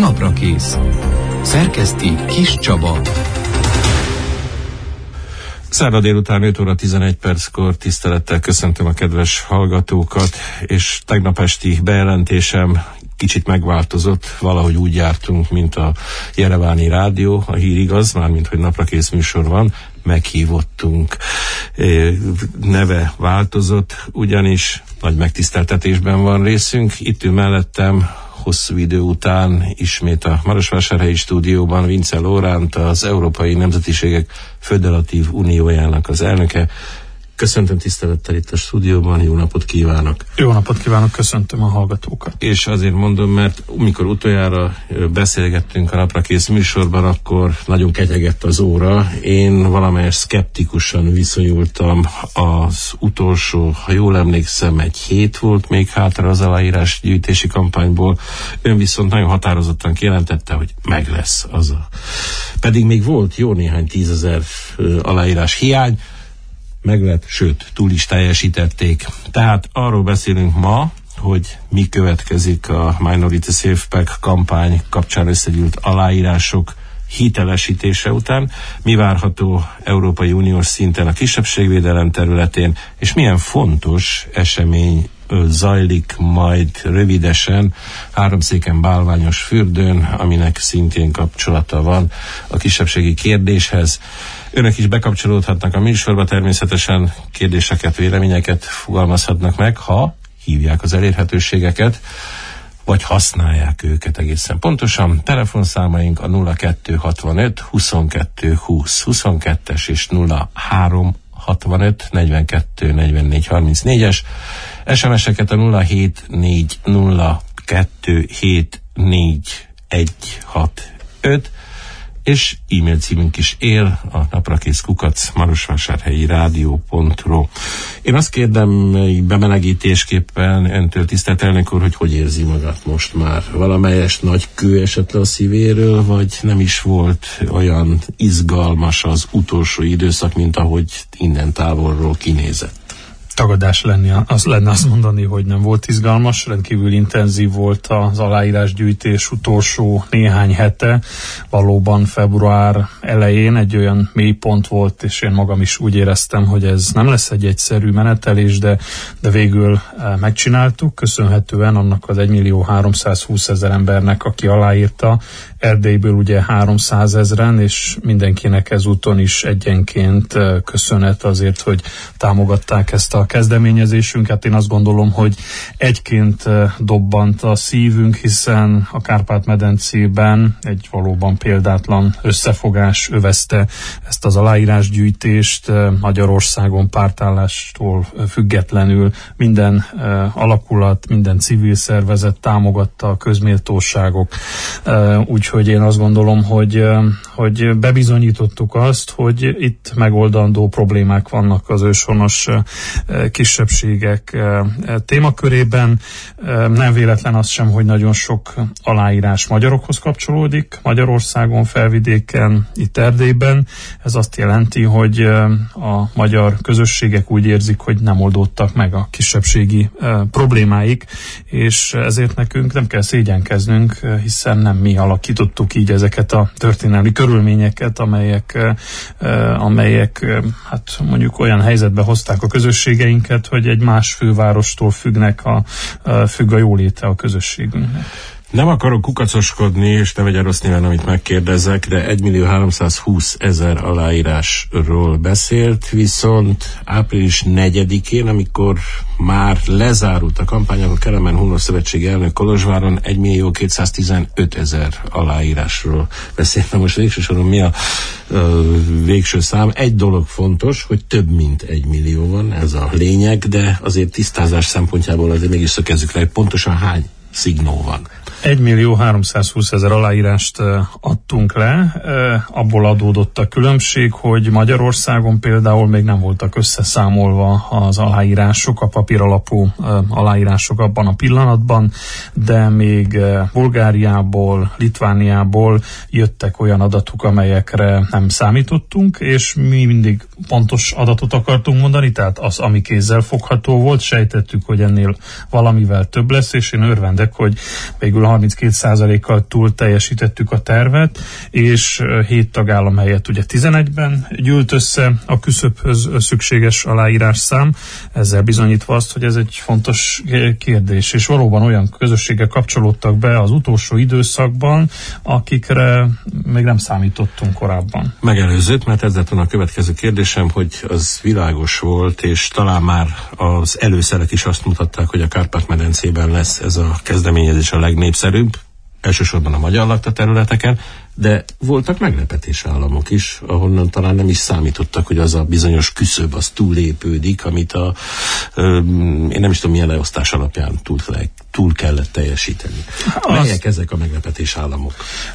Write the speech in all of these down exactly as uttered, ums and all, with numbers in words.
Naprakész. Szerkeszti Kis Csaba. Szerda délután öt óra tizenegy perckor tisztelettel köszöntöm a kedves hallgatókat, és tegnap esti bejelentésem kicsit megváltozott, valahogy úgy jártunk, mint a Jereváni Rádió, a hír igaz, mármint hogy naprakész műsor van, meghívottunk. Neve változott, ugyanis nagy megtiszteltetésben van részünk. Itt ül mellettem hosszú idő után ismét a Marosvásárhelyi stúdióban Vince Lóránt, az Európai Nemzetiségek Föderatív Uniójának az elnöke. Köszöntöm tisztelettel itt a stúdióban, jó napot kívánok! Jó napot kívánok, köszöntöm a hallgatókat! És azért mondom, mert amikor utoljára beszélgettünk a Naprakész műsorban, akkor nagyon ketyegett az óra. Én valamelyest szkeptikusan viszonyultam az utolsó, ha jól emlékszem, egy hét volt még hátra az aláírás gyűjtési kampányból. Ön viszont nagyon határozottan kijelentette, hogy meg lesz az a... Pedig még volt jó néhány tízezer aláírás hiány, meg lett, sőt, túl is teljesítették. Tehát arról beszélünk ma, hogy mi következik a Minority Safe Pack kampány kapcsán összegyűlt aláírások hitelesítése után, mi várható Európai Uniós szinten a kisebbségvédelem területén, és milyen fontos esemény zajlik majd rövidesen Háromszéken bálványos fürdőn, aminek szintén kapcsolata van a kisebbségi kérdéshez. Önök is bekapcsolódhatnak a műsorba, természetesen kérdéseket, véleményeket fogalmazhatnak meg, ha hívják az elérhetőségeket, vagy használják őket egészen pontosan. Telefonszámaink a nulla kettő hatvanöt huszonkettő húsz huszonkettes és nulla három hatvanöt negyvenkettő negyvennégy harmincnégyes, es em es-eket a nulla hét négy nulla kettő hét négy egy hat öt, és e-mail címünk is él, a naprakész kukac marosvásárhelyi rádió pont ru. Én azt kérdem bemelegítésképpen öntől, tisztelt elnök úr, hogy hogy érzi magát most már? Valamelyest nagy kő esett le a szívéről, vagy nem is volt olyan izgalmas az utolsó időszak, mint ahogy innen távolról kinézett? Tagadás lenni, az lenne azt mondani, hogy nem volt izgalmas, rendkívül intenzív volt az aláírásgyűjtés utolsó néhány hete. Valóban február elején egy olyan mélypont volt, és én magam is úgy éreztem, hogy ez nem lesz egy egyszerű menetelés, de, de végül megcsináltuk, köszönhetően annak az egymillió háromszázhúszezer embernek, aki aláírta, Erdélyből ugye háromszázezren, és mindenkinek ezúton is egyenként köszönet azért, hogy támogatták ezt a kezdeményezésünket. Én azt gondolom, hogy egyként dobbant a szívünk, hiszen a Kárpát-medencében egy valóban példátlan összefogás övezte ezt az aláírásgyűjtést. Magyarországon pártállástól függetlenül minden alakulat, minden civil szervezet támogatta a közméltóságok. Úgyhogy én azt gondolom, hogy, hogy bebizonyítottuk azt, hogy itt megoldandó problémák vannak az őshonos kisebbségek témakörében. Nem véletlen az sem, hogy nagyon sok aláírás magyarokhoz kapcsolódik, Magyarországon, felvidéken, itt Erdélyben. Ez azt jelenti, hogy a magyar közösségek úgy érzik, hogy nem oldódtak meg a kisebbségi problémáik, és ezért nekünk nem kell szégyenkeznünk, hiszen nem mi alakítottuk így ezeket a történelmi körülményeket, amelyek, amelyek hát mondjuk olyan helyzetbe hozták a közösségeinket, hogy egy más fővárostól függnek a, függ a jóléte a közösségünknek. Nem akarok kukacoskodni, és ne vegyen rossz néven, amit megkérdezek, de egymillió háromszázhúszezer aláírásról beszélt, viszont április negyedikén, amikor már lezárult a kampány, akkor Kelemen Hunor Szövetség elnök Kolozsváron egymillió kétszáztizenötezer aláírásról beszélt. Na most végső soron mi a ö, végső szám? Egy dolog fontos, hogy több mint egy millió van, ez a lényeg, de azért tisztázás szempontjából azért mégis szökezzük le, hogy pontosan hány szignó van. egymillió háromszázhúszezer aláírást adtunk le, abból adódott a különbség, hogy Magyarországon például még nem voltak összeszámolva az aláírások, a papíralapú aláírások abban a pillanatban, de még Bulgáriából, Litvániából jöttek olyan adatok, amelyekre nem számítottunk, és mi mindig pontos adatot akartunk mondani, tehát az, ami kézzel fogható volt, sejtettük, hogy ennél valamivel több lesz, és én örvendek, hogy végül harminckét százalékkal túl teljesítettük a tervet, és hét tagállam helyett ugye tizenegyben gyűlt össze a küszöbhöz szükséges aláírásszám, ezzel bizonyítva azt, hogy ez egy fontos kérdés, és valóban olyan közösségek kapcsolódtak be az utolsó időszakban, akikre még nem számítottunk korábban. Megelőzött, mert ez lett volna a következő kérdésem, hogy az világos volt, és talán már az előszerek is azt mutatták, hogy a Kárpát-medencében lesz ez a kezdeményezés a legnépszerűbb, elsősorban a magyar lakta területeken, de voltak meglepetés államok is, ahonnan talán nem is számítottak, hogy az a bizonyos küszöb az túllépődik, amit a, ö, én nem is tudom milyen leosztás alapján túl, túl kellett teljesíteni. Melyek ezek a meglepetés államok?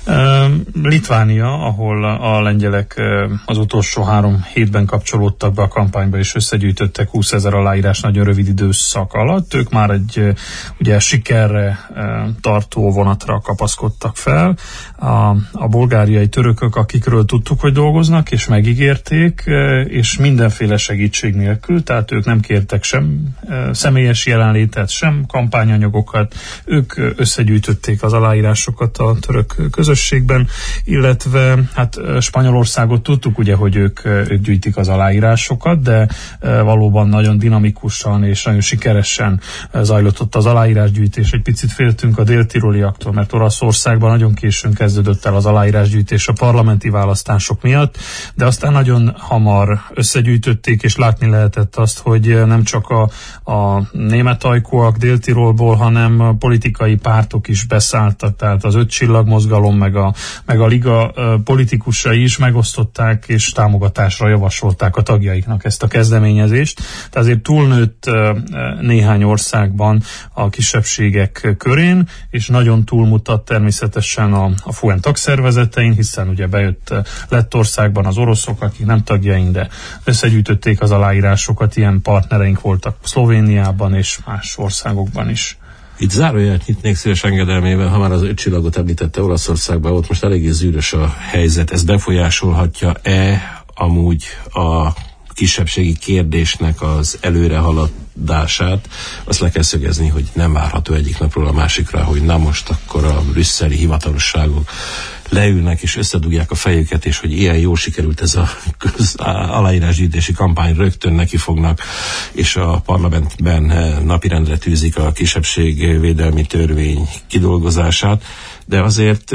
Litvánia, ahol a lengyelek az utolsó három hétben kapcsolódtak be a kampányba, és összegyűjtöttek húszezer aláírás nagyon rövid időszak alatt. Ők már egy ugye sikerre tartó vonatra kapaszkodtak fel. A, a bulgáriai törökök, akikről tudtuk, hogy dolgoznak, és megígérték, és mindenféle segítség nélkül, tehát ők nem kértek sem személyes jelenlétet, sem kampányanyagokat, ők összegyűjtötték az aláírásokat a török közösségben, illetve hát Spanyolországot tudtuk ugye, hogy ők, ők gyűjtik az aláírásokat, de valóban nagyon dinamikusan és nagyon sikeresen zajlott ott az aláírásgyűjtés. Egy picit féltünk a dél-tiroliaktól, mert Olaszországban nagyon későn kezdődött el az aláírásgyűjtés a parlamenti választások miatt, de aztán nagyon hamar összegyűjtötték, és látni lehetett azt, hogy nem csak a, a német ajkúak Dél-Tirolból, hanem a politikai pártok is beszálltak, tehát az öt csillag mozgalom, meg a, meg a liga politikusai is megosztották, és támogatásra javasolták a tagjaiknak ezt a kezdeményezést. Tehát azért túlnőtt néhány országban a kisebbségek körén, és nagyon túlmutat természetesen a, a FUEN tagszervezetein, hiszen ugye bejött Lettországban az oroszok, akik nem tagjaink, de összegyűjtötték az aláírásokat, ilyen partnereink voltak Szlovéniában és más országokban is. Itt zárójelet nyitnék szíves engedelmével, ha már az öt csillagot említette Olaszországban, ott most eléggé zűrös a helyzet. Ez befolyásolhatja-e amúgy a kisebbségi kérdésnek az előrehaladását? Azt le kell szögezni, hogy nem várható egyik napról a másikra, hogy na most akkor a brüsszeli hivatalosságok leülnek és összedugják a fejüket, és hogy ilyen jól sikerült ez a aláírásgyűjtési kampány, rögtön neki fognak, és a parlamentben napirendre tűzik a kisebbségvédelmi törvény kidolgozását, de azért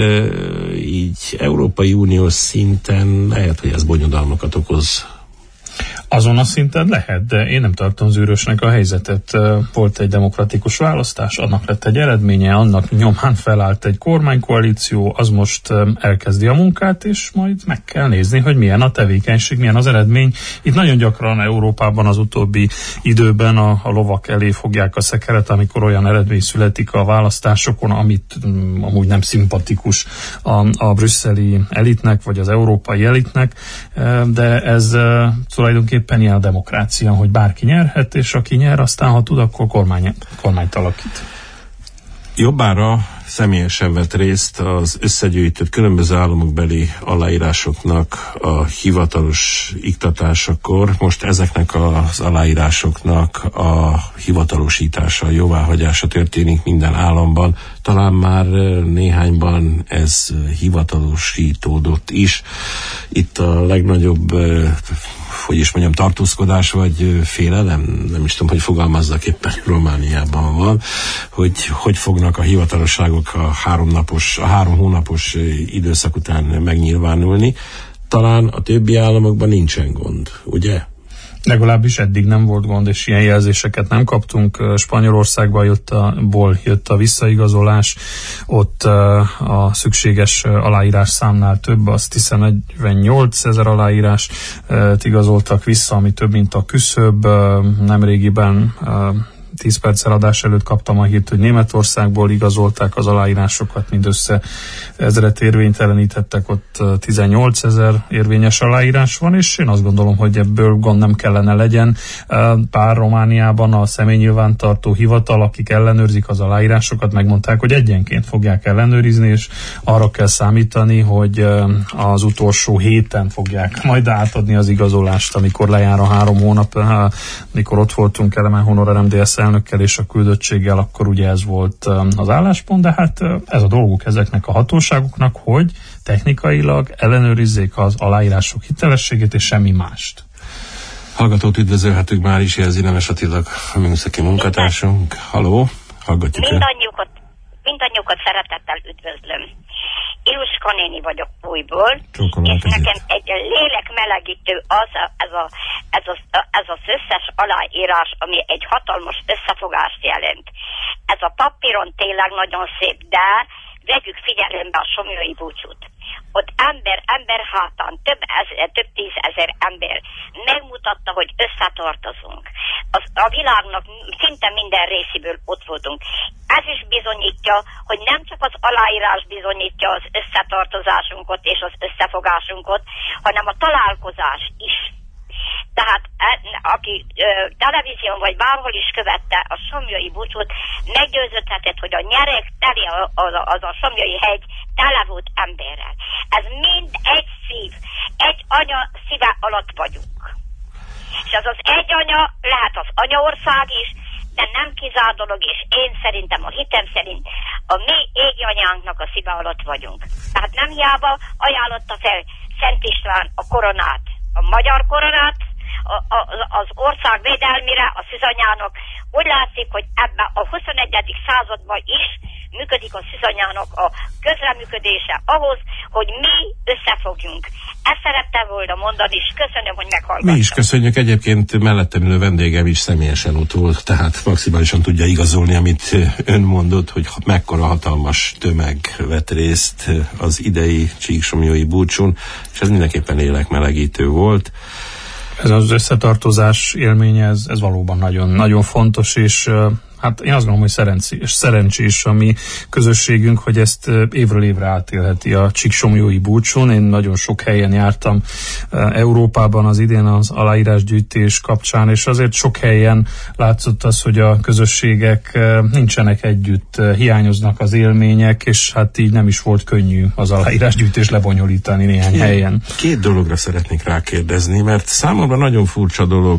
így Európai Uniós szinten lehet, hogy ez bonyodalmakat okoz. Azon a szinten lehet, de én nem tartom zűrösnek a helyzetet. Volt egy demokratikus választás, annak lett egy eredménye, annak nyomán felállt egy kormánykoalíció, az most elkezdi a munkát, és majd meg kell nézni, hogy milyen a tevékenység, milyen az eredmény. Itt nagyon gyakran Európában az utóbbi időben a, a lovak elé fogják a szekeret, amikor olyan eredmény születik a választásokon, amit um, amúgy nem szimpatikus a, a brüsszeli elitnek, vagy az európai elitnek, de ez uh, tulajdonképpen ilyen a demokrácia, hogy bárki nyerhet, és aki nyer, aztán ha tud, akkor kormány, kormányt alakít. Jobbára személyesen vett részt az összegyűjtött különböző államokbeli aláírásoknak a hivatalos iktatásakor. Most ezeknek az aláírásoknak a hivatalosítása, jóváhagyása történik minden államban. Talán már néhányban ez hivatalosítódott is. Itt a legnagyobb, hogy is mondjam, tartózkodás vagy félelem, nem is tudom, hogy fogalmazzak, éppen Romániában van, hogy hogy fognak a hivatalosságok a háromnapos, a három hónapos időszak után megnyilvánulni. Talán a többi államokban nincsen gond, ugye? Legalábbis eddig nem volt gond, és ilyen jelzéseket nem kaptunk. Spanyolországban jött a, ból jött a visszaigazolás, ott a szükséges aláírás számnál több, azt hiszem negyvennyolcezer aláírás igazoltak vissza, ami több, mint a küszöb. Nemrégiben tíz perccel adás előtt kaptam a hírt, hogy Németországból igazolták az aláírásokat, mindössze ezret érvénytelenítettek, ott tizennyolcezer érvényes aláírás van, és én azt gondolom, hogy ebből gond nem kellene legyen. Pár Romániában a személynyilvántartó hivatal, akik ellenőrzik az aláírásokat, megmondták, hogy egyenként fogják ellenőrizni, és arra kell számítani, hogy az utolsó héten fogják majd átadni az igazolást, amikor lejár a három hónap, amikor ott voltunk Elemen Honorem dé es elnökkel és a küldöttséggel akkor ugye ez volt az álláspont, de hát ez a dolguk ezeknek a hatóságoknak, hogy technikailag ellenőrizzék az aláírások hitelességét és semmi mást. Hallgatót üdvözölhetünk már is, jelzi Nemes Attila, a műszaki munkatársunk. Haló, hallgatjuk el. Mindannyiukat, mindannyiukat szeretettel üdvözlöm. Iluska néni vagyok újból, és nekem egy lélek melegítő az, a, ez, a, ez, a, ez az összes aláírás, ami egy hatalmas összefogást jelent. Ez a papíron tényleg nagyon szép, de vegyük figyelembe a Somlyói búcsút. Ott ember, ember hátán, több, ezer, több tízezer ember megmutatta, hogy összetartozunk. Az, a világnak szinte minden részéből ott voltunk. Ez is bizonyítja, hogy nem csak az aláírás bizonyítja az összetartozásunkat és az összefogásunkat, hanem a találkozás is. Tehát aki ö, televízión vagy bárhol is követte a Somlyói búcsút, meggyőződhetett, hogy a nyereg teli, az a, az a Somlyói hegy tele volt emberrel. Ez mind egy szív, egy anya szíve alatt vagyunk. És az az egy anya lehet az anyaország is, de nem kizárt dolog, és én szerintem, a hitem szerint a mi égi anyánknak a szíve alatt vagyunk. Tehát nem hiába ajánlotta fel Szent István a koronát, a magyar koronát, A, a, az ország védelmére, a szűzanyának. Úgy látszik, hogy ebben a huszonegyedik században is működik a szűzanyának a közreműködése ahhoz, hogy mi összefogjunk. Ezt szerettem volna mondani, és köszönöm, hogy meghallgattam. Mi is köszönjük, egyébként mellettem ülő vendégem is személyesen ott volt, tehát maximálisan tudja igazolni, amit ön mondott, hogy mekkora hatalmas tömeg vett részt az idei Csíksomlyói búcsún, és ez mindenképpen lélekmelegítő volt. Ez az összetartozás élménye, ez, ez valóban nagyon, nagyon fontos, és hát én azt gondolom, hogy szerencsés, szerencsés a mi közösségünk, hogy ezt évről évre átélheti a Csíksomlyói búcsún. Én nagyon sok helyen jártam Európában az idén az aláírásgyűjtés kapcsán, és azért sok helyen látszott az, hogy a közösségek nincsenek együtt, hiányoznak az élmények, és hát így nem is volt könnyű az aláírásgyűjtés lebonyolítani néhány helyen. Két dologra szeretnék rákérdezni, mert számomra nagyon furcsa dolog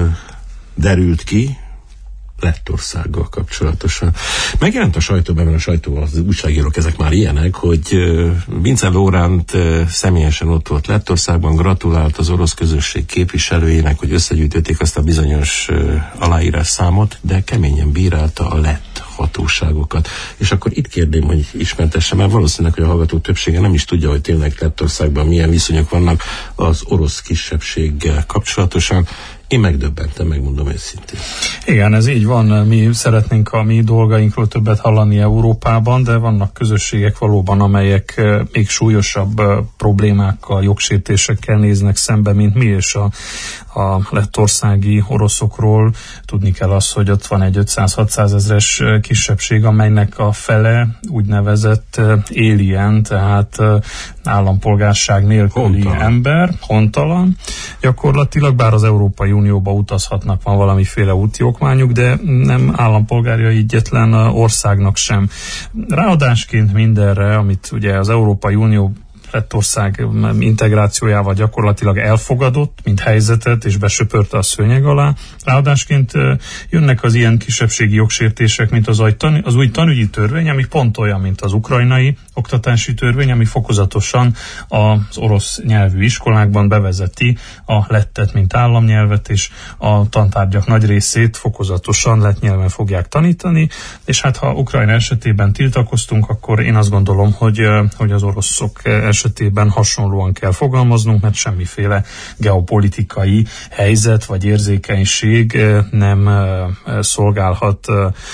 derült ki, Lettországgal kapcsolatosan. Megjelent a sajtóban, mert a sajtó, az újságírók, ezek már ilyenek, hogy Vince Loránt személyesen ott volt Lettországban, gratulált az orosz közösség képviselőjének, hogy összegyűjtötték azt a bizonyos aláírás számot, de keményen bírálta a lett hatóságokat. És akkor itt kérdém, hogy ismertessem, mert valószínűleg, hogy a hallgatók többsége nem is tudja, hogy tényleg Lettországban milyen viszonyok vannak az orosz kisebbséggel kapcsolatosan. Én megdöbbentem, megmondom őszintén. Igen, ez így van. Mi szeretnénk a mi dolgainkról többet hallani Európában, de vannak közösségek valóban, amelyek még súlyosabb problémákkal, jogsértésekkel néznek szembe, mint mi, és a, a lettországi oroszokról tudni kell az, hogy ott van egy ötszáz-hatszáz ezres kisebbség, amelynek a fele úgynevezett alien, tehát állampolgárság nélküli hontalan ember, hontalan. Gyakorlatilag, bár az Európai Unióba utazhatnak, van valamiféle úti okmányuk, de nem állampolgárja egyetlen országnak sem. Ráadásként mindenre, amit ugye az Európai Unió Lettország integrációjával gyakorlatilag elfogadott, mint helyzetet, és besöpörte a szőnyeg alá. Ráadásként jönnek az ilyen kisebbségi jogsértések, mint az, az új tanügyi törvény, ami pont olyan, mint az ukrajnai oktatási törvény, ami fokozatosan az orosz nyelvű iskolákban bevezeti a lettet, mint államnyelvet, és a tantárgyak nagy részét fokozatosan lett nyelven fogják tanítani, és hát ha Ukrajna esetében tiltakoztunk, akkor én azt gondolom, hogy, hogy az oroszok esetében hasonlóan kell fogalmaznunk, mert semmiféle geopolitikai helyzet vagy érzékenység nem szolgálhat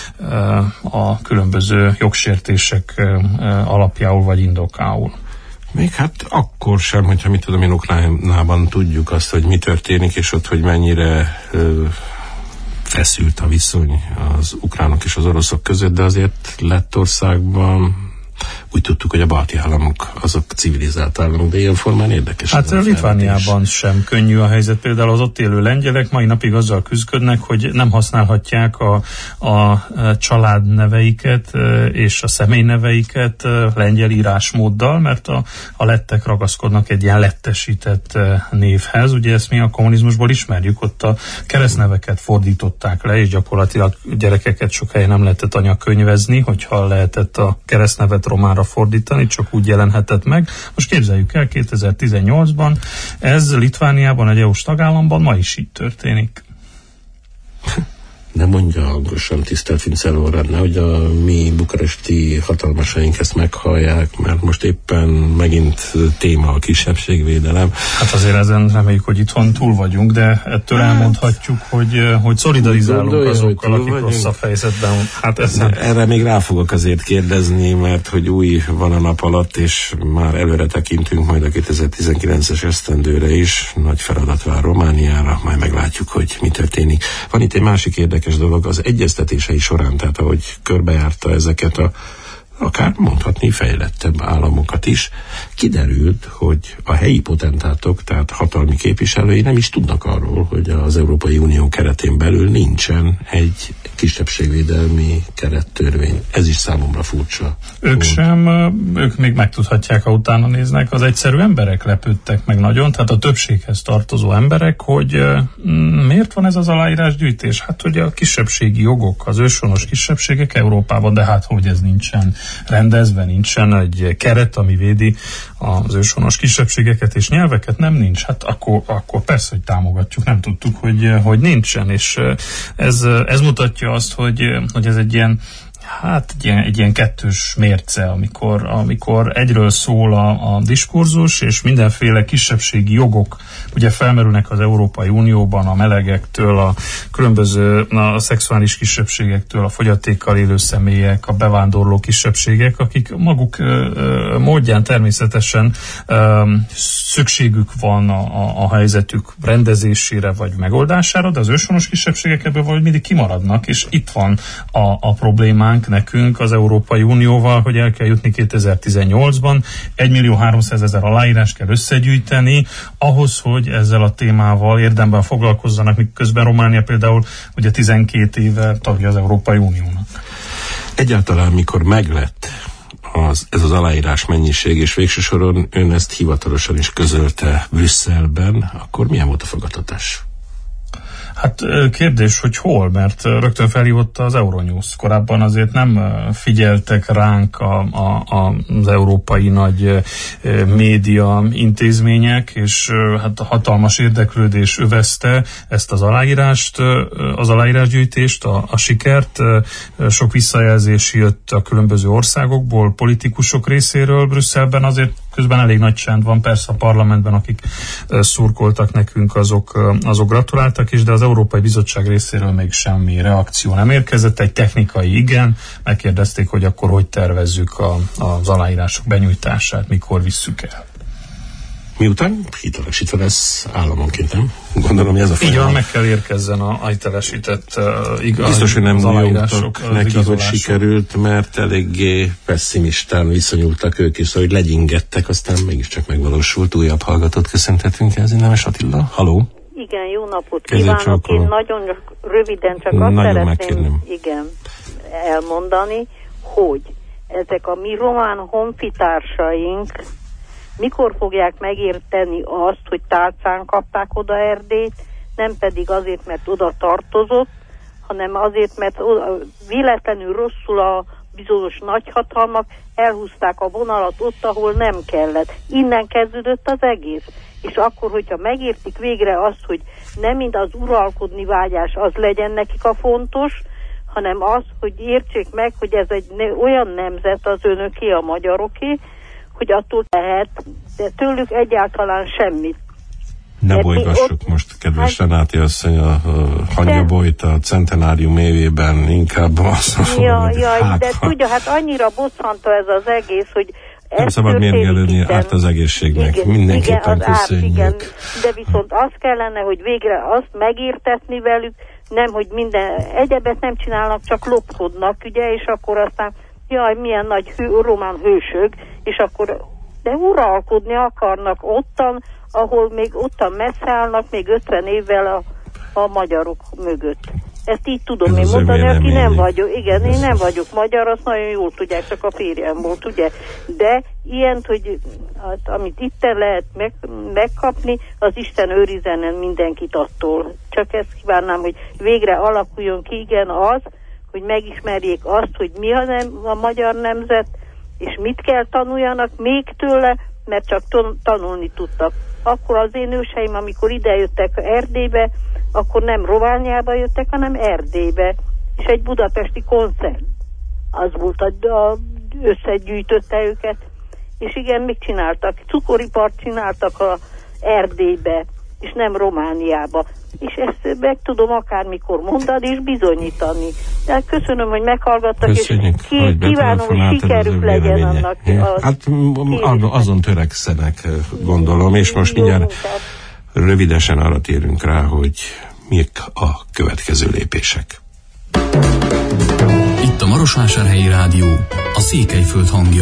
a különböző jogsértések alapjául vagy indokául. Még hát akkor sem, hogyha mit tudom én, Ukrajnában tudjuk azt, hogy mi történik, és ott, hogy mennyire ö, feszült a viszony az ukránok és az oroszok között, de azért Lettországban úgy tudtuk, hogy a balti államok azok civilizált államok, de ilyen formán érdekes. Hát Litvániában sem könnyű a helyzet. Például az ott élő lengyelek mai napig azzal küzdködnek, hogy nem használhatják a, a családneveiket és a személyneveiket lengyel írásmóddal, mert a, a lettek ragaszkodnak egy ilyen lettesített névhez. Ugye ezt mi a kommunizmusból ismerjük, ott a keresztneveket fordították le, és gyakorlatilag gyerekeket sok helyen nem lehetett anyakönyvezni, hogyha lehetett a keresztnevet románra fordítani, csak úgy jelenhetett meg. Most képzeljük el, kétezer-tizennyolcban ez Litvániában, egy é u-s tagállamban ma is így történik. Ne mondja hangosan, tisztelt Vince Lorenz, hogy a mi bukaresti hatalmasaink ezt meghallják, mert most éppen megint téma a kisebbségvédelem. Hát azért ezen reméljük, hogy itthon túl vagyunk, de ettől hát, elmondhatjuk, hogy, hogy szolidarizálunk gondolja, azokkal, akik vagyunk. Rosszabb helyzetben. Hát ezen... Erre még rá fogok azért kérdezni, mert hogy új van a nap alatt, és már előre tekintünk majd a kétezer-tizenkilences esztendőre is. Nagy feladat vár Romániára, majd meglátjuk, hogy mi történik. Van itt egy másik érdekes dolog, az egyeztetései során, tehát ahogy körbejárta ezeket a akár mondhatni fejlettebb államokat is, kiderült, hogy a helyi potentátok, tehát hatalmi képviselői nem is tudnak arról, hogy az Európai Unió keretén belül nincsen egy kisebbségvédelmi kerettörvény. Ez is számomra furcsa. Ők volt. sem, ők még megtudhatják, ha utána néznek, az egyszerű emberek lepődtek meg nagyon, tehát a többséghez tartozó emberek, hogy miért van ez az aláírásgyűjtés? Hát, hogy a kisebbségi jogok, az őshonos kisebbségek Európában, de hát, hogy ez nincsen rendezve, nincsen egy keret, ami védi az őshonos kisebbségeket és nyelveket, nem nincs. Hát akkor, akkor persze, hogy támogatjuk, nem tudtuk, hogy, hogy nincsen, és ez, ez mutatja azt, hogy, hogy ez egy ilyen Hát egy ilyen, egy ilyen kettős mérce, amikor, amikor egyről szól a, a diskurzus, és mindenféle kisebbségi jogok ugye felmerülnek az Európai Unióban, a melegektől, a különböző a szexuális kisebbségektől, a fogyatékkal élő személyek, a bevándorló kisebbségek, akik maguk ö, módján természetesen ö, szükségük van a, a, a helyzetük rendezésére vagy megoldására, de az őshonos kisebbségek ebből valahogy mindig kimaradnak, és itt van a, a problémánk nekünk az Európai Unióval, hogy el kell jutni kétezer-tizennyolcban, egymillió háromszázezer aláírás kell összegyűjteni, ahhoz, hogy ezzel a témával érdemben foglalkozzanak, miközben Románia például ugye tizenkét éve tagja az Európai Uniónak. Egyáltalán mikor meglett az, ez az aláírás mennyiség, és végső soron ön ezt hivatalosan is közölte Brüsszelben, akkor milyen volt a fogadtatás? Hát kérdés, hogy hol, mert rögtön felhívott az Euronews. Korábban azért nem figyeltek ránk a, a, az európai nagy média intézmények, és hát a hatalmas érdeklődés övezte ezt az aláírást, az aláírásgyűjtést, a, a sikert. Sok visszajelzés jött a különböző országokból, politikusok részéről. Brüsszelben azért közben elég nagy csend van, persze a parlamentben, akik szurkoltak nekünk, azok, azok gratuláltak is, de az Európai Bizottság részéről még semmi reakció nem érkezett. Egy technikai igen, megkérdezték, hogy akkor hogy tervezzük a, az aláírások benyújtását, mikor visszük el. Miután hitelesítve lesz államonként, nem? Gondolom, hogy ez a folyamat. Így van, meg kell érkezzen a hitelesített uh, igaz, biztos, hogy nem aláírások neki, hogy sikerült, mert eléggé pessimistán viszonyultak ők is, szóval, hogy legyingettek, aztán mégiscsak megvalósult. Újabb hallgatót köszöntetünk el, Nemes Attila. Haló? Igen, jó napot kívánok. Én nagyon röviden csak azt nagyon szeretném megkérném. igen, elmondani, hogy ezek a mi román honfitársaink mikor fogják megérteni azt, hogy tálcán kapták oda Erdélyt, nem pedig azért, mert oda tartozott, hanem azért, mert oda, véletlenül rosszul a bizonyos nagyhatalmak elhúzták a vonalat ott, ahol nem kellett. Innen kezdődött az egész. És akkor, hogyha megértik végre azt, hogy nem mind az uralkodni vágyás az legyen nekik a fontos, hanem az, hogy értsék meg, hogy ez egy ne, olyan nemzet az önöké, a magyaroké, hogy attól lehet, de tőlük egyáltalán semmit. Ne bolygassuk ott, most, kedves hát, Renáti asszony, a, a hangyabolyt a centenárium évében inkább azt mondom, ja, hogy ja, hát, de tudja, hát annyira bosszantó ez az egész, hogy nem szabad mérgelődni, árt az egészségnek. Igen, mindenképpen igen, köszönjük. Árt, igen, de viszont az kellene, hogy végre azt megértetni velük, nem, hogy minden egyebet nem csinálnak, csak lopkodnak, ugye, és akkor aztán jaj, milyen nagy hő, román hősök, és akkor de uralkodni akarnak ottan, ahol még ottan messze állnak, még ötven évvel a, a magyarok mögött. Ezt így tudom én mondani, aki nem vagyok. Igen, én nem vagyok magyar, azt nagyon jól tudják, csak a férjem volt, ugye. De ilyent, hogy amit itten lehet meg, megkapni, az Isten őrizzen mindenkit attól. Csak ezt kívánnám, hogy végre alakuljon ki, igen, az, hogy megismerjék azt, hogy mi a, nem, a magyar nemzet, és mit kell tanuljanak még tőle, mert csak tanulni tudtak. Akkor az én őseim, amikor idejöttek Erdélybe, akkor nem Romániába jöttek, hanem Erdélybe, és egy budapesti koncert. Az volt, a, összegyűjtötte őket, és igen, még csináltak. Cukoripart csináltak a Erdélybe, és nem Romániába. És ezt meg tudom akármikor mondani, és bizonyítani. De köszönöm, hogy meghallgattak, köszönjük, és ki, kívánom, hogy sikerük legyen annak. A hát azon törekszenek, gondolom, és most mindjárt rövidesen arra térünk rá, hogy mik a következő lépések. Itt a Marosvásárhelyi Rádió, a Székelyföld hangja.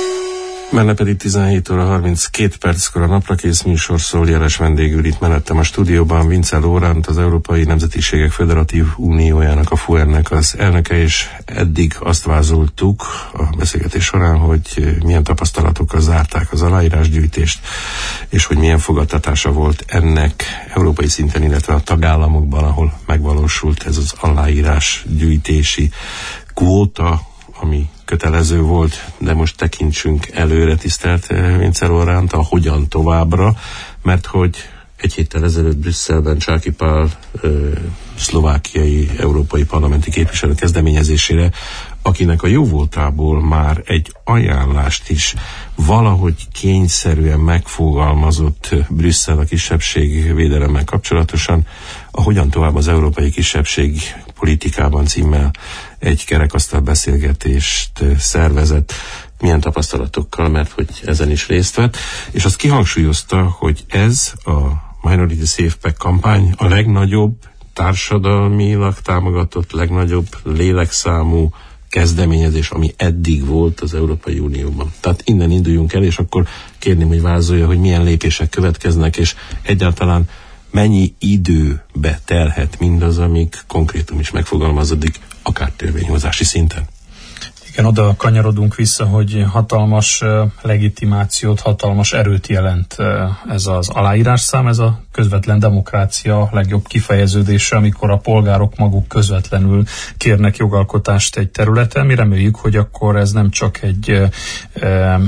Menne pedig tizenhét óra harminckét perckor a Naprakész műsor szól, jeles vendégül itt mellettem a stúdióban Vince Lóránt, az Európai Nemzetiségek Föderatív Uniójának, a ef u er-nek az elnöke, és eddig azt vázoltuk a beszélgetés során, hogy milyen tapasztalatokkal zárták az aláírásgyűjtést, és hogy milyen fogadtatása volt ennek európai szinten, illetve a tagállamokban, ahol megvalósult ez az aláírásgyűjtési kvóta, ami kötelező volt, de most tekintsünk előre, tisztelt Vince Lóránt, a hogyan továbbra, mert hogy egy héttel ezelőtt Brüsszelben Csáky Pál ö, szlovákiai európai parlamenti képviselő kezdeményezésére, akinek a jóvoltából már egy ajánlást is valahogy kényszerűen megfogalmazott Brüsszel a kisebbségvédelemmel kapcsolatosan, a hogyan tovább az európai kisebbség politikában címmel egy kerekasztal beszélgetést szervezett. Milyen tapasztalatokkal, mert hogy ezen is részt vett, és azt kihangsúlyozta, hogy ez a Minority Safe Pack kampány a legnagyobb társadalmilag támogatott, legnagyobb lélekszámú kezdeményezés, ami eddig volt az Európai Unióban. Tehát innen induljunk el, és akkor kérném, hogy vázolja, hogy milyen lépések következnek, és egyáltalán mennyi időbe telhet mindaz, amíg konkrétum is megfogalmazódik, akár törvényhozási szinten. Igen, oda kanyarodunk vissza, hogy hatalmas legitimációt, hatalmas erőt jelent ez az aláírásszám, ez a közvetlen demokrácia legjobb kifejeződése, amikor a polgárok maguk közvetlenül kérnek jogalkotást egy területen. Mi reméljük, hogy akkor ez nem csak egy e,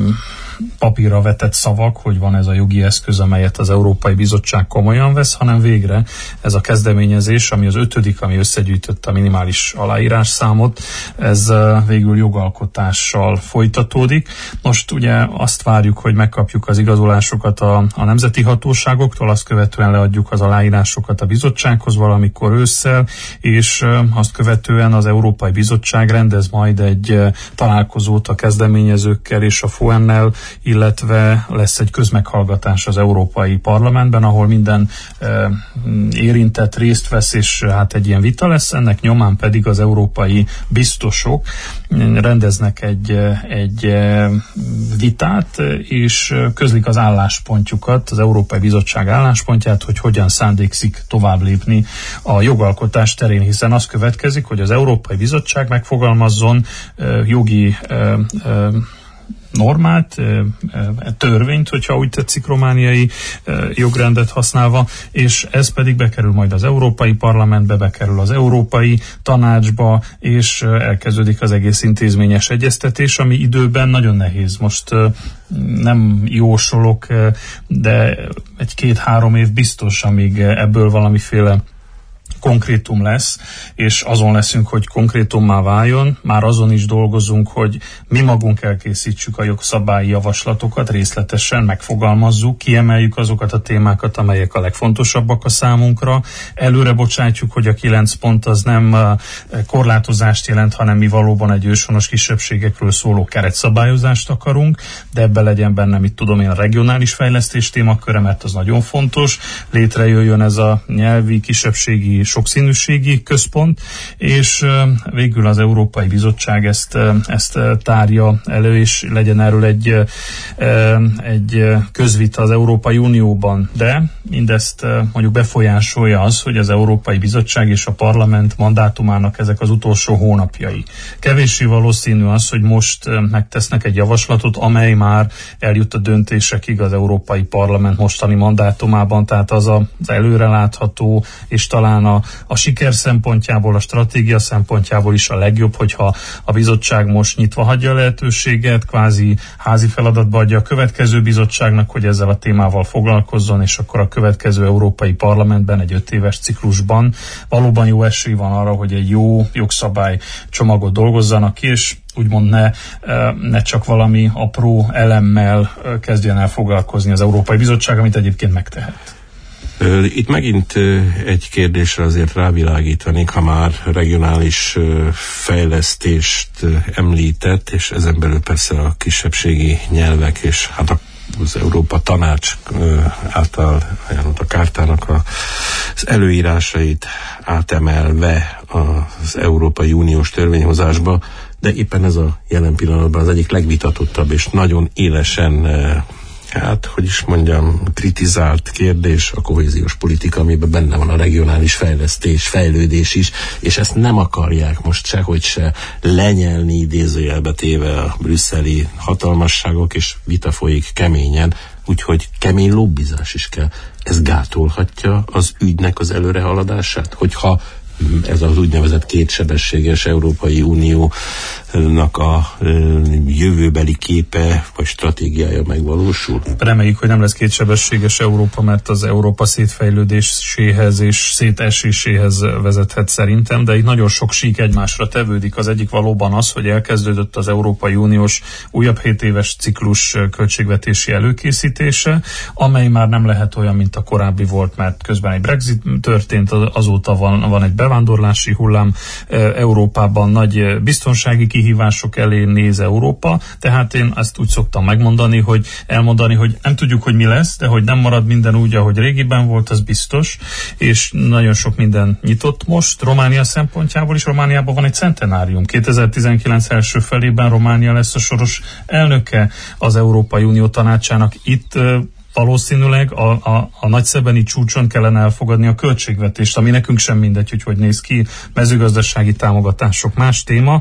papírra vetett szavak, hogy van ez a jogi eszköz, amelyet az Európai Bizottság komolyan vesz, hanem végre ez a kezdeményezés, ami az ötödik, ami összegyűjtötte a minimális aláírásszámot, ez végül jogalkotással folytatódik. Most ugye azt várjuk, hogy megkapjuk az igazolásokat a, a nemzeti hatóságoktól, azt követően leadjuk az aláírásokat a bizottsághoz valamikor ősszel, és azt követően az Európai Bizottság rendez majd egy találkozót a kezdeményezőkkel és a ef u er-nel, illetve lesz egy közmeghallgatás az Európai Parlamentben, ahol minden e, érintett részt vesz, és hát egy ilyen vita lesz, ennek nyomán pedig az európai biztosok rendeznek egy, egy vitát, és közlik az álláspontjukat, az Európai Bizottság álláspontját, hogy hogyan szándékszik tovább lépni a jogalkotás terén, hiszen az következik, hogy az Európai Bizottság megfogalmazzon e, jogi e, e, normát, törvényt, hogyha úgy tetszik, romániai jogrendet használva, és ez pedig bekerül majd az Európai Parlamentbe, bekerül az Európai Tanácsba, és elkezdődik az egész intézményes egyeztetés, ami időben nagyon nehéz. Most nem jósolok, de egy-két-három év biztos, amíg ebből valamiféle konkrétum lesz, és azon leszünk, hogy konkrétummá váljon. Már azon is dolgozunk, hogy mi magunk elkészítsük a jogszabályi javaslatokat, részletesen megfogalmazzuk, kiemeljük azokat a témákat, amelyek a legfontosabbak a számunkra. Előre bocsátjuk, hogy a kilenc pont az nem korlátozást jelent, hanem mi valóban egy őshonos kisebbségekről szóló keretszabályozást akarunk, de ebben legyen benne, mit tudom én, a regionális fejlesztés témaköre, mert az nagyon fontos. Létrejöjjön ez a nyelvi, kisebbségi sokszínűségi központ, és végül az Európai Bizottság ezt, ezt tárja elő, és legyen erről egy, egy közvita az Európai Unióban. De mindezt mondjuk befolyásolja az, hogy az Európai Bizottság és a Parlament mandátumának ezek az utolsó hónapjai. Kevéssé valószínű az, hogy most megtesznek egy javaslatot, amely már eljut a döntésekig az Európai Parlament mostani mandátumában, tehát az a, az előrelátható, és talán a, a siker szempontjából, a stratégia szempontjából is a legjobb, hogyha a bizottság most nyitva hagyja a lehetőséget, kvázi házi feladatba adja a következő bizottságnak, hogy ezzel a témával foglalkozzon, és akkor a következő Európai Parlamentben egy öt éves ciklusban valóban jó esély van arra, hogy egy jó jogszabály csomagot dolgozzanak ki, és úgymond ne, ne csak valami apró elemmel kezdjen el foglalkozni az Európai Bizottság, amit egyébként megtehet. Itt megint egy kérdésre azért rávilágítanék, ha már regionális fejlesztést említett, és ezen belül persze a kisebbségi nyelvek, és hát az Európa Tanács által ajánlott a kártának az előírásait átemelve az Európai Uniós törvényhozásba, de éppen ez a jelen pillanatban az egyik legvitatottabb és nagyon élesen, hát, hogy is mondjam, kritizált kérdés a kohéziós politika, amiben benne van a regionális fejlesztés, fejlődés is, és ezt nem akarják most sehogy se lenyelni, idézőjelbe téve a brüsszeli hatalmasságok, és vita folyik keményen, úgyhogy kemény lobbizás is kell. Ez gátolhatja az ügynek az előrehaladását, hogyha ez az úgynevezett kétsebességes Európai Uniónak a jövőbeli képe vagy stratégiája megvalósul? Reméljük, hogy nem lesz kétsebességes Európa, mert az Európa szétfejlődéséhez és széteséséhez vezethet szerintem, de itt nagyon sok sík egymásra tevődik. Az egyik valóban az, hogy elkezdődött az Európai Uniós újabb hét éves ciklus költségvetési előkészítése, amely már nem lehet olyan, mint a korábbi volt, mert közben egy Brexit történt, azóta van, van egy bevándorlási hullám, Európában nagy biztonsági kihívások elé néz Európa, tehát én ezt úgy szoktam megmondani, hogy elmondani, hogy nem tudjuk, hogy mi lesz, de hogy nem marad minden úgy, ahogy régiben volt, az biztos, és nagyon sok minden nyitott most, Románia szempontjából is. Romániában van egy centenárium. kétezer-tizenkilenc első felében Románia lesz a soros elnöke az Európai Unió Tanácsának. Itt valószínűleg a, a, a nagyszebeni csúcson kellene elfogadni a költségvetést, ami nekünk sem mindegy, hogy hogy néz ki, mezőgazdasági támogatások, más téma,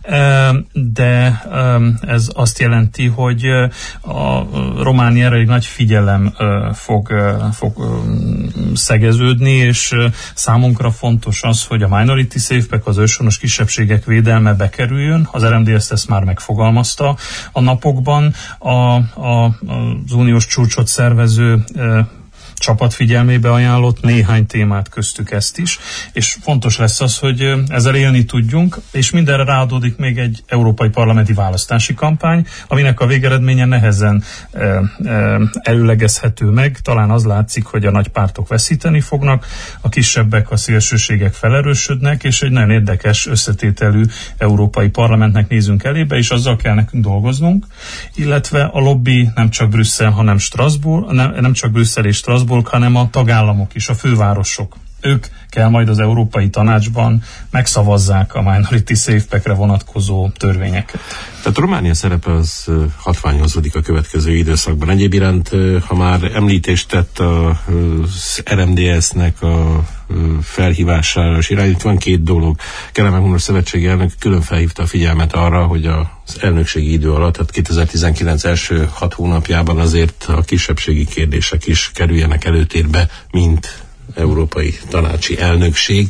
de ez azt jelenti, hogy a Romániára egy nagy figyelem fog, fog szegeződni, és számunkra fontos az, hogy a Minority Safe Pack, az őshonos kisebbségek védelme bekerüljön. Az er em dé es ezt már megfogalmazta a napokban. A, a, az uniós csúcsot szervező e, csapat figyelmébe ajánlott néhány témát, köztük ezt is, és fontos lesz az, hogy ezzel élni tudjunk, és mindenre ráadódik még egy európai parlamenti választási kampány, aminek a végeredménye nehezen e, e, előlegezhető meg. Talán az látszik, hogy a nagy pártok veszíteni fognak, a kisebbek, a szélsőségek felerősödnek, és egy nagyon érdekes összetételű európai parlamentnek nézünk elébe, és azzal kell nekünk dolgoznunk, illetve a lobby nem csak Brüsszel, hanem Strasbourg, nem, nem csak Brüsszel és Strasbourg, hanem a tagállamok is, a fővárosok. Ők kell majd az Európai Tanácsban megszavazzák a Minority Safe Packre vonatkozó törvényeket. Tehát Románia szerepe az hatványozódik a következő időszakban. Egyéb iránt, ha már említést tett az er em dé es-nek a felhívására és irányít, van két dolog. Kelemen Hunor szövetségi elnök külön felhívta a figyelmet arra, hogy az elnökségi idő alatt, tehát kétezer-tizenkilenc első hat hónapjában azért a kisebbségi kérdések is kerüljenek előtérbe, mint Európai Tanácsi Elnökség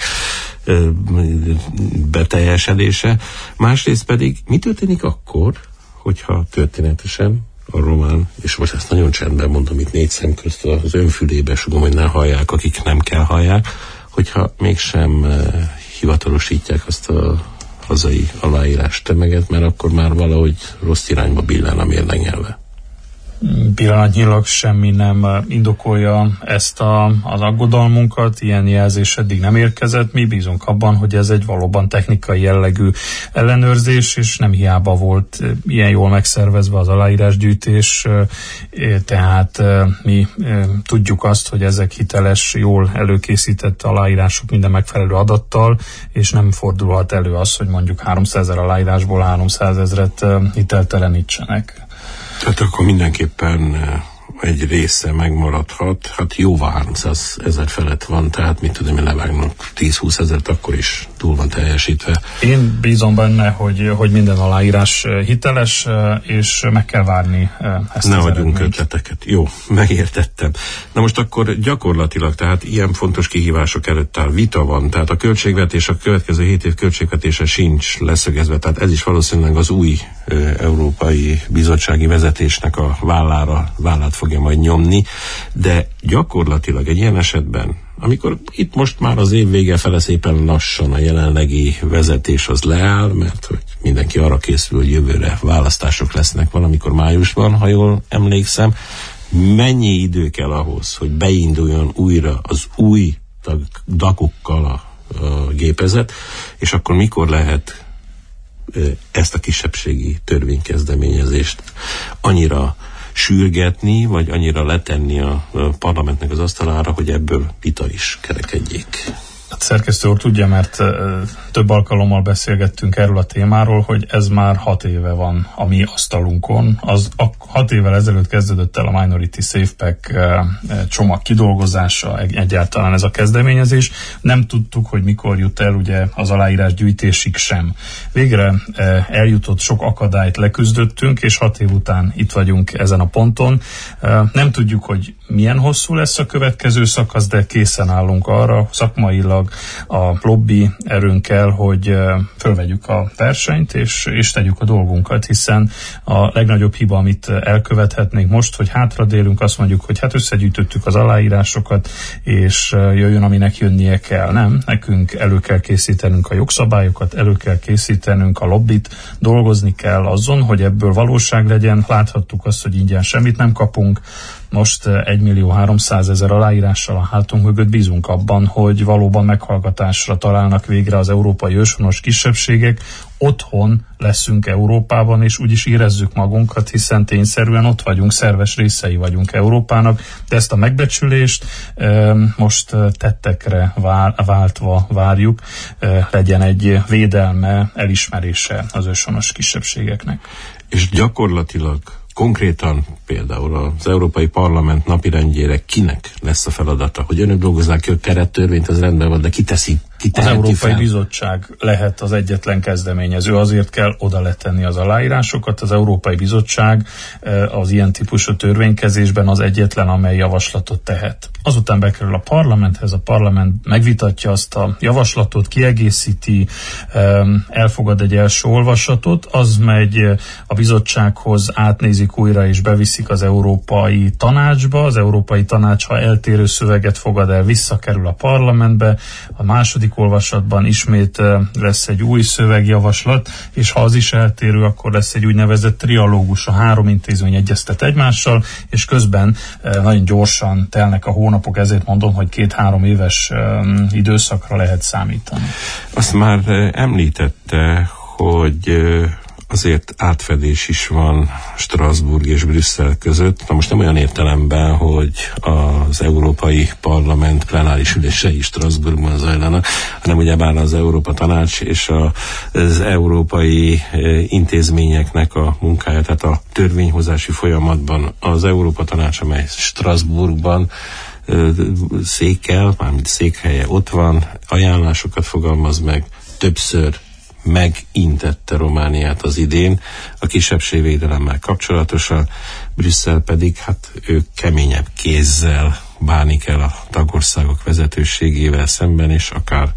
beteljesedése. Másrészt pedig mi történik akkor, hogyha történetesen a román, és most ezt nagyon csendben mondom itt négy szem közt az önfülébe sugom, hogy ne hallják, akik nem kell hallják, hogyha mégsem hivatalosítják azt a hazai aláírás tömeget, mert akkor már valahogy rossz irányba billen a mérlegnyelve. Pillanatnyilag semmi nem indokolja ezt a, az aggodalmunkat, ilyen jelzés eddig nem érkezett. Mi bízunk abban, hogy ez egy valóban technikai jellegű ellenőrzés, és nem hiába volt ilyen jól megszervezve az aláírásgyűjtés, tehát mi tudjuk azt, hogy ezek hiteles, jól előkészített aláírások minden megfelelő adattal, és nem fordulhat elő az, hogy mondjuk háromszázezer aláírásból háromszázezret hiteltelenítsenek. Tehát akkor mindenképpen egy része megmaradhat, hát jóval háromszázezer felett van, tehát mit tudom én, levágnak tíz-húsz ezeret, akkor is túl van teljesítve. Én bízom benne, hogy, hogy minden aláírás hiteles, és meg kell várni ezt ne az adjunk ötleteket. Jó, megértettem. Na most akkor gyakorlatilag, tehát ilyen fontos kihívások előtt áll, vita van, tehát a költségvetés, a következő hét év költségvetése sincs leszögezve, tehát ez is valószínűleg az új ö, Európai Bizottsági vezetésnek a vállára, vállát fogja majd nyomni, de gyakorlatilag egy ilyen esetben, amikor itt most már az év vége fele szépen lassan a jelenlegi vezetés az leáll, mert hogy mindenki arra készül, hogy jövőre választások lesznek valamikor májusban, ha jól emlékszem. Mennyi idő kell ahhoz, hogy beinduljon újra az új dagokkal a, a gépezet, és akkor mikor lehet ezt a kisebbségi törvénykezdeményezést annyira sürgetni, vagy annyira letenni a parlamentnek az asztalára, hogy ebből vita is kerekedjék. Hát szerkesztő úr tudja, mert több alkalommal beszélgettünk erről a témáról, hogy ez már hat éve van a mi asztalunkon. Az a, hat évvel ezelőtt kezdődött el a Minority SafePack csomag kidolgozása, egyáltalán ez a kezdeményezés. Nem tudtuk, hogy mikor jut el ugye az aláírás gyűjtésig sem. Végre eljutott, sok akadályt leküzdöttünk, és hat év után itt vagyunk ezen a ponton. Nem tudjuk, hogy milyen hosszú lesz a következő szakasz, de készen állunk arra, szakmailag a lobby erőnkkel, hogy fölvegyük a versenyt, és, és tegyük a dolgunkat, hiszen a legnagyobb hiba, amit elkövethetnénk most, hogy hátradélünk, azt mondjuk, hogy hát összegyűjtöttük az aláírásokat, és jöjjön, aminek jönnie kell. Nem, nekünk elő kell készítenünk a jogszabályokat, elő kell készítenünk a lobbit, dolgozni kell azon, hogy ebből valóság legyen. Láthattuk azt, hogy ingyen semmit nem kapunk. Most egymillió háromszázezer aláírással a hátunk mögött bízunk abban, hogy valóban meghallgatásra találnak végre az európai őshonos kisebbségek. Otthon leszünk Európában, és úgy is érezzük magunkat, hiszen tényszerűen ott vagyunk, szerves részei vagyunk Európának, de ezt a megbecsülést e, most tettekre váltva várjuk, e, legyen egy védelme, elismerése az őshonos kisebbségeknek. És gyakorlatilag konkrétan például az Európai Parlament napirendjére kinek lesz a feladata, hogy önök dolgozzák ki a kerettörvényt, az rendben van, de ki teszi? Ki az Európai fel? Bizottság lehet az egyetlen kezdeményező, azért kell oda letenni az aláírásokat. Az Európai Bizottság az ilyen típusú törvénykezésben az egyetlen, amely javaslatot tehet. Azután bekerül a parlamenthez, a parlament megvitatja azt a javaslatot, kiegészíti, elfogad egy első olvasatot, az megy a bizottsághoz, átnézik újra és beviszik az Európai Tanácsba. Az Európai Tanács, ha eltérő szöveget fogad el, visszakerül a parlamentbe, a második olvasatban ismét lesz egy új szövegjavaslat, és ha az is eltérő, akkor lesz egy úgynevezett trialógus, a három intézmény egyeztet egymással, és közben nagyon gyorsan telnek a hónapok, ezért mondom, hogy két-három éves időszakra lehet számítani. Azt már említette, hogy azért átfedés is van Strasbourg és Brüsszel között. Na most nem olyan értelemben, hogy az Európai Parlament plenáris ülései Strasbourgban zajlanak, hanem ugyebár az Európa Tanács és a, az európai intézményeknek a munkája, tehát a törvényhozási folyamatban az Európa Tanács, amely Strasbourgban székel, mármint székhelye ott van, ajánlásokat fogalmaz meg, többször megintette Romániát az idén a kisebbségvédelemmel kapcsolatosan, Brüsszel pedig, hát ők keményebb kézzel bánik el a tagországok vezetőségével szemben, és akár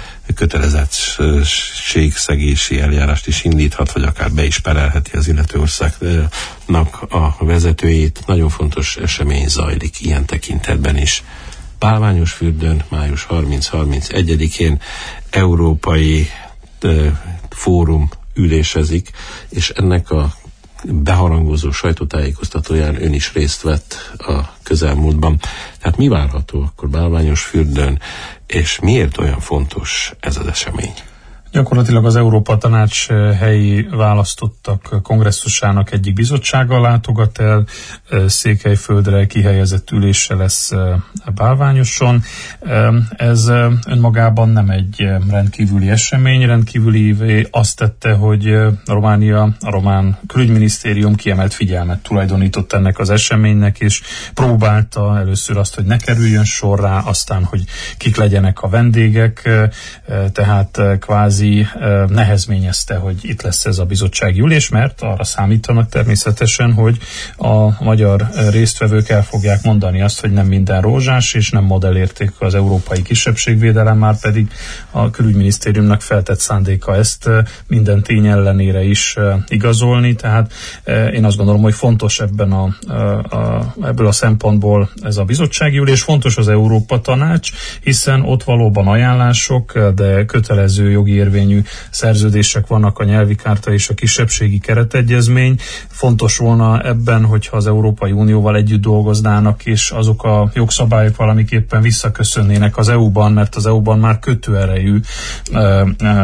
kötelezettségszegési eljárást is indíthat, vagy akár be is perelheti az illető országnak a vezetőjét. Nagyon fontos esemény zajlik ilyen tekintetben is. Pálmányosfürdőn május harminc-harmincegyedikén európai fórum ülésezik, és ennek a beharangozó sajtótájékoztatóján ön is részt vett a közelmúltban. Tehát mi várható akkor Bálványosfürdőn, és miért olyan fontos ez az esemény? Gyakorlatilag az Európa Tanács helyi választottak kongresszusának egyik bizottsága látogat el, Székelyföldre kihelyezett ülése lesz Bálványoson. Ez önmagában nem egy rendkívüli esemény, rendkívüli azt tette, hogy Románia, a román külügyminisztérium kiemelt figyelmet tulajdonított ennek az eseménynek, és próbálta először azt, hogy ne kerüljön sor rá, aztán, hogy kik legyenek a vendégek, tehát kvázi nehezményezte, hogy itt lesz ez a bizottsági ülés, mert arra számítanak természetesen, hogy a magyar résztvevők el fogják mondani azt, hogy nem minden rózsás, és nem modellérték az európai kisebbségvédelem, már pedig a külügyminisztériumnak feltett szándéka ezt minden tény ellenére is igazolni, tehát én azt gondolom, hogy fontos ebben a, a, ebből a szempontból ez a bizottsági ülés, fontos az Európa Tanács, hiszen ott valóban ajánlások, de kötelező jogi érvényű szerződések vannak, a nyelvi kárta és a kisebbségi keretegyezmény. Fontos volna ebben, hogyha az Európai Unióval együtt dolgoznának, és azok a jogszabályok valamiképpen visszaköszönnének az é u-ban, mert az é u-ban már kötőerejű ö, ö,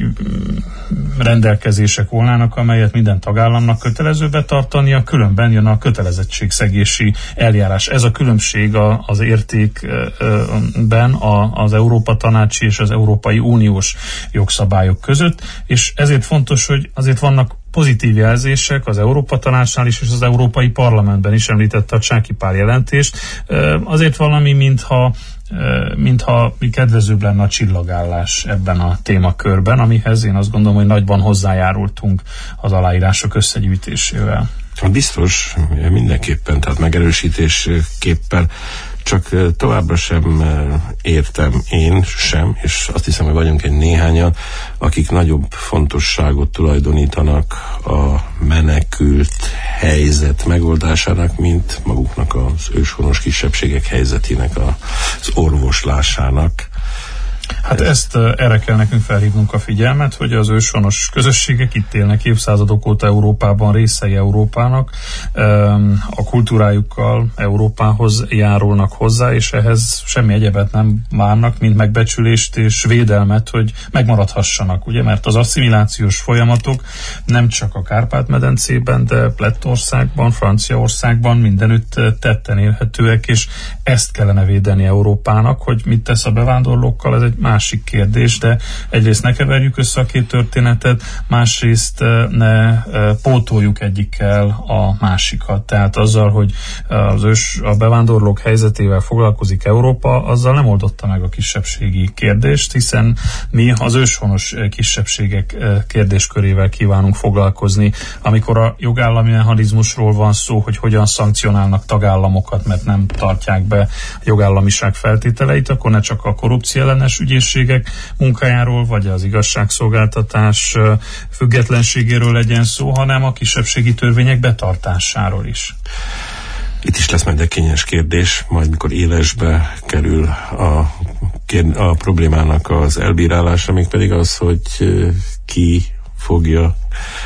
rendelkezések volnának, amelyet minden tagállamnak kötelező betartania, különben jön a kötelezettségszegési eljárás. Ez a különbség a, az értékben az Európa Tanácsi és az Európai Uniós jogszabályok között, és ezért fontos, hogy azért vannak pozitív jelzések az Európa Tanácsnál is, és az Európai Parlamentben is, említette a Csáky Pál jelentést. Azért valami, mintha mintha kedvezőbb lenne a csillagállás ebben a témakörben, amihez én azt gondolom, hogy nagyban hozzájárultunk az aláírások összegyűjtésével. Biztos, mindenképpen, tehát megerősítésképpen, csak továbbra sem értem én sem, és azt hiszem, hogy vagyunk egy néhányan, akik nagyobb fontosságot tulajdonítanak a menekült helyzet megoldásának, mint maguknak az őshonos kisebbségek helyzetének az orvoslásának. Hát ezt erre kell nekünk felhívnunk a figyelmet, hogy az őshonos közösségek itt élnek évszázadok óta Európában, részei Európának, a kultúrájukkal Európához járulnak hozzá, és ehhez semmi egyebet nem várnak, mint megbecsülést és védelmet, hogy megmaradhassanak, ugye, mert az asszimilációs folyamatok nem csak a Kárpát-medencében, de Lettországban, Franciaországban mindenütt tetten érhetőek, és ezt kellene védeni Európának, hogy mit tesz a bevándorlókkal, ez egy másik kérdés, de egyrészt ne keverjük össze a két történetet, másrészt ne pótoljuk egyikkel a másikat. Tehát azzal, hogy az ős, a bevándorlók helyzetével foglalkozik Európa, azzal nem oldotta meg a kisebbségi kérdést, hiszen mi az őshonos kisebbségek kérdéskörével kívánunk foglalkozni. Amikor a jogállami mechanizmusról van szó, hogy hogyan szankcionálnak tagállamokat, mert nem tartják be a jogállamiság feltételeit, akkor ne csak a korrupció ellenes ügyészségek munkájáról, vagy az igazságszolgáltatás függetlenségéről legyen szó, hanem a kisebbségi törvények betartásáról is. Itt is lesz majd egy kényes kérdés, majd mikor élesbe kerül a, kérd- a problémának az elbírálása, még pedig az, hogy ki fogja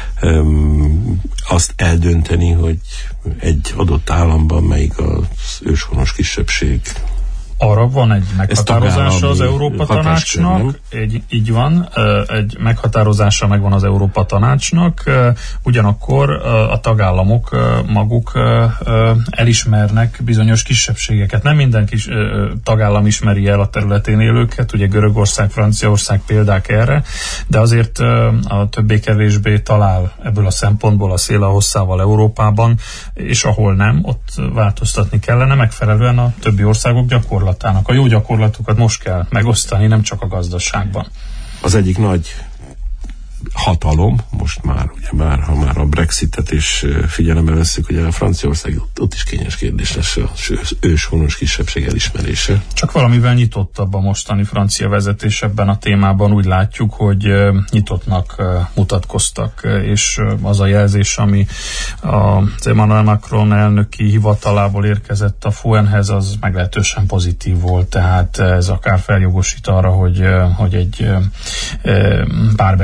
um, azt eldönteni, hogy egy adott államban melyik az őshonos kisebbség. Arra van egy meghatározása az Európa Tanácsnak, egy, így van, egy meghatározása megvan az Európa Tanácsnak, ugyanakkor a tagállamok maguk elismernek bizonyos kisebbségeket. Nem minden kis tagállam ismeri el a területén élőket, ugye Görögország, Franciaország példák erre, de azért a többé-kevésbé talál ebből a szempontból a szél a hosszával Európában, és ahol nem, ott változtatni kellene megfelelően a többi országok gyakorlatának. A jó gyakorlatokat most kell megosztani, nem csak a gazdaságban. Az egyik nagy hatalom, most már, ugye már, ha már a Brexitet is figyelembe vesszük, ugye a Franciaország, ott, ott is kényes kérdés lesz az őshonos kisebbség elismerése. Csak valamivel nyitottabb a mostani francia vezetés ebben a témában, úgy látjuk, hogy nyitottnak mutatkoztak, és az a jelzés, ami az Emmanuel Macron elnöki hivatalából érkezett a ef u en-hez, az meglehetősen pozitív volt, tehát ez akár feljogosít arra, hogy, hogy egy párbeszéd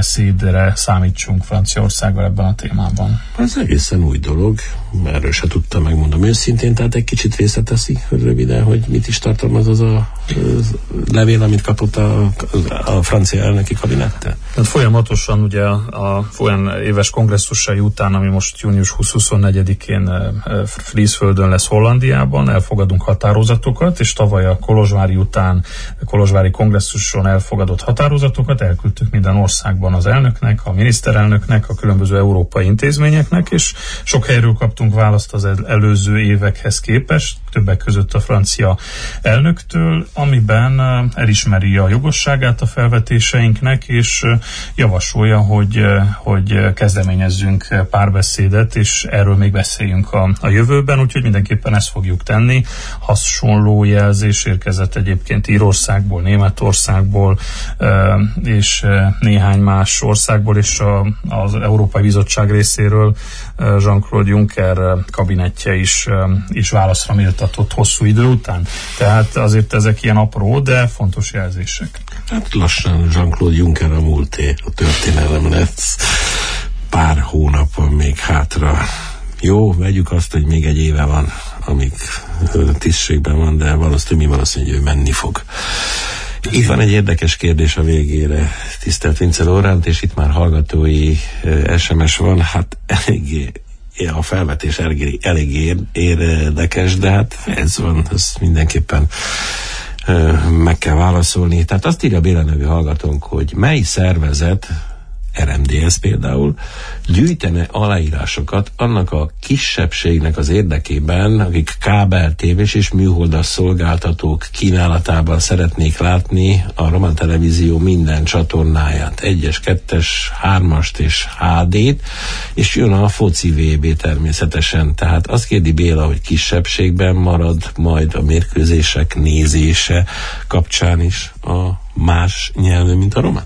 párbeszédre számítsunk Franciaországgal ebben a témában. Ez egészen új dolog, erről se tudtam, megmondom őszintén, tehát egy kicsit részleteszi röviden, hogy mit is tartalmaz az a az levél, amit kapott a, a francia elnöki kabinettel. Tehát folyamatosan ugye a olyan éves kongresszusai után, ami most június huszonegyedikén Frízföldön lesz Hollandiában, elfogadunk határozatokat, és tavaly a Kolozsvári után Kolozsvári kongresszuson elfogadott határozatokat elküldtük minden országban az elnöknek, a miniszterelnöknek, a különböző európai intézményeknek, és sok helyről kaptunk választ az előző évekhez képest, többek között a francia elnöktől, amiben elismeri a jogosságát a felvetéseinknek, és javasolja, hogy, hogy kezdeményezzünk párbeszédet, és erről még beszéljünk a, a jövőben, úgyhogy mindenképpen ezt fogjuk tenni. Hasonló jelzés érkezett egyébként Írországból, Németországból, és néhány más országból, és az Európai Bizottság részéről Jean-Claude Juncker kabinetje is, is válaszra méltatott hosszú idő után. Tehát azért ezek ilyen apró, de fontos jelzések. Hát lassan Jean-Claude Juncker a múlté, a történelem lesz. Pár hónap van még hátra. Jó, vegyük azt, hogy még egy éve van, amíg tisztségben van, de valószínűleg mi valószínűleg ő menni fog. Itt van egy érdekes kérdés a végére, tisztelt Vince Lóránt, és itt már hallgatói es em es van, hát eléggé a felvetés eléggé, eléggé érdekes, de hát ez van, ezt mindenképpen meg kell válaszolni. Tehát azt írja Béla nevű hallgatónk, hogy mely szervezet, er em dé es például, gyűjtene aláírásokat annak a kisebbségnek az érdekében, akik kábel, tévés és műholdas szolgáltatók kínálatában szeretnék látni a román televízió minden csatornáját, egyes, kettes, hármast és há dét, és jön a foci vé bé természetesen. Tehát azt kérdi Béla, hogy kisebbségben marad majd a mérkőzések nézése kapcsán is a más nyelvű, mint a román?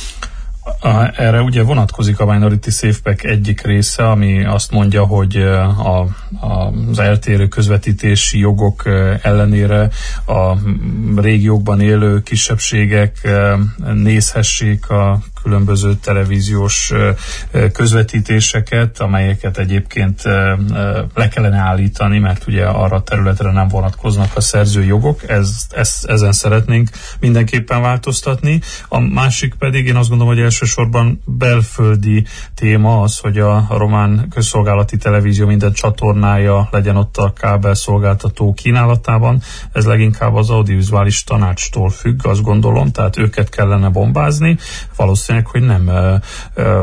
A, erre ugye vonatkozik a Minority SafePack egyik része, ami azt mondja, hogy a, a, az eltérő közvetítési jogok ellenére a régiókban élő kisebbségek nézhessék a különböző televíziós közvetítéseket, amelyeket egyébként le kellene állítani, mert ugye arra a területre nem vonatkoznak a szerzői jogok. Ez, ez, ezen szeretnénk mindenképpen változtatni. A másik pedig, én azt gondolom, hogy elsősorban belföldi téma az, hogy a, a román közszolgálati televízió minden csatornája legyen ott a kábel szolgáltató kínálatában. Ez leginkább az audiovizuális tanácstól függ, azt gondolom, tehát őket kellene bombázni. Valószínűleg hogy nem e, e,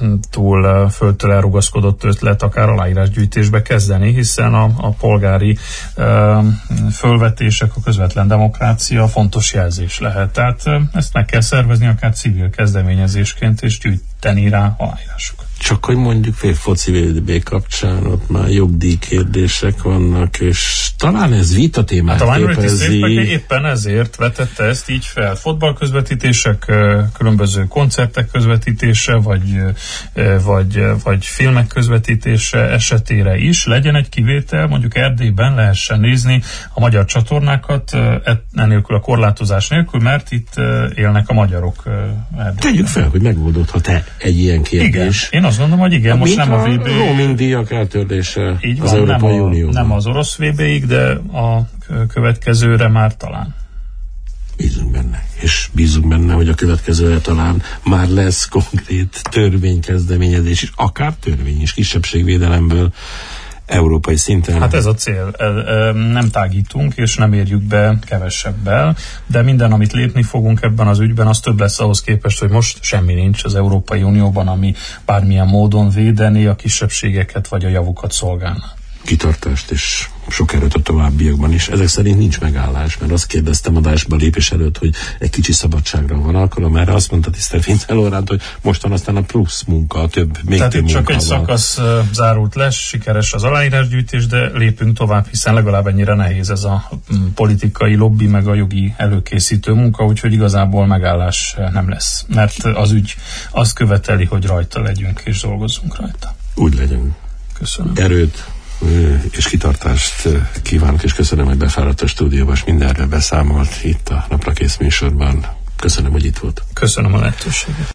túl földtől elrugaszkodott ötlet akár aláírásgyűjtésbe kezdeni, hiszen a, a polgári e, fölvetések, a közvetlen demokrácia fontos jelzés lehet. Tehát e, ezt meg kell szervezni akár civil kezdeményezésként, és gyűjteni rá aláírásokat. Csak hogy mondjuk foci vé bé kapcsán ott már jogdíj kérdések vannak, és talán ez vita témát hát a képezi. Éppen ezért vetette ezt így fel. Fotballközvetítések, különböző koncertek közvetítése, vagy, vagy, vagy filmek közvetítése esetére is legyen egy kivétel, mondjuk Erdélyben lehessen nézni a magyar csatornákat ennélkül a korlátozás nélkül, mert itt élnek a magyarok Erdélyben. Tegyük fel, hogy megoldódhat-e egy ilyen kérdés. Igen. Én azt gondolom, hogy igen, a most nem a vé bé... roaming díjak eltörlése így az van, Európai nem a, Unióban. Nem az orosz vé béig, de a következőre már talán. Bízunk benne. És bízunk benne, hogy a következőre talán már lesz konkrét törvénykezdeményezés is, akár törvény is, kisebbségvédelemből európai szinten. Hát ez a cél. Nem tágítunk, és nem érjük be kevesebbel, de minden, amit lépni fogunk ebben az ügyben, az több lesz ahhoz képest, hogy most semmi nincs az Európai Unióban, ami bármilyen módon védeni a kisebbségeket, vagy a javukat szolgálna. Kitartást és sok erőt a továbbiakban is. Ezek szerint nincs megállás, mert azt kérdeztem adásba lépés előtt, hogy egy kicsi szabadságra van alkalom, erre azt mondta tisztelt Vince Lóránt, hogy mostan aztán a plusz munka, a több, még Tehát több itt csak egy szakasz uh, zárult le, sikeres az aláírásgyűjtés, de lépünk tovább, hiszen legalább ennyire nehéz ez a um, politikai lobby, meg a jogi előkészítő munka, úgyhogy igazából megállás nem lesz. Mert az ügy azt követeli, hogy rajta legyünk és dolgozzunk rajta. Úgy legyünk. Köszönöm. Erőt és kitartást kívánok, és köszönöm, hogy befáradt a stúdióba, és mindenről beszámolt itt a Naprakész műsorban. Köszönöm, hogy itt volt. Köszönöm a lehetőséget.